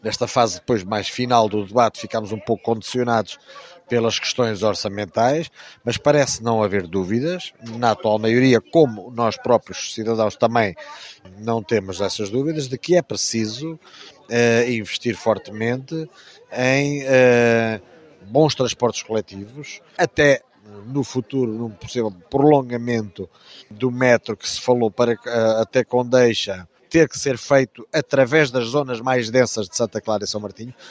nesta fase depois mais final do debate, ficámos um pouco condicionados pelas questões orçamentais, mas parece não haver dúvidas, na atual maioria, como nós próprios cidadãos também não temos essas dúvidas, de que é preciso investir fortemente em bons transportes coletivos, até no futuro, num possível prolongamento do metro que se falou para até Condeixa, ter que ser feito através das zonas mais densas de Santa Clara e São Martinho,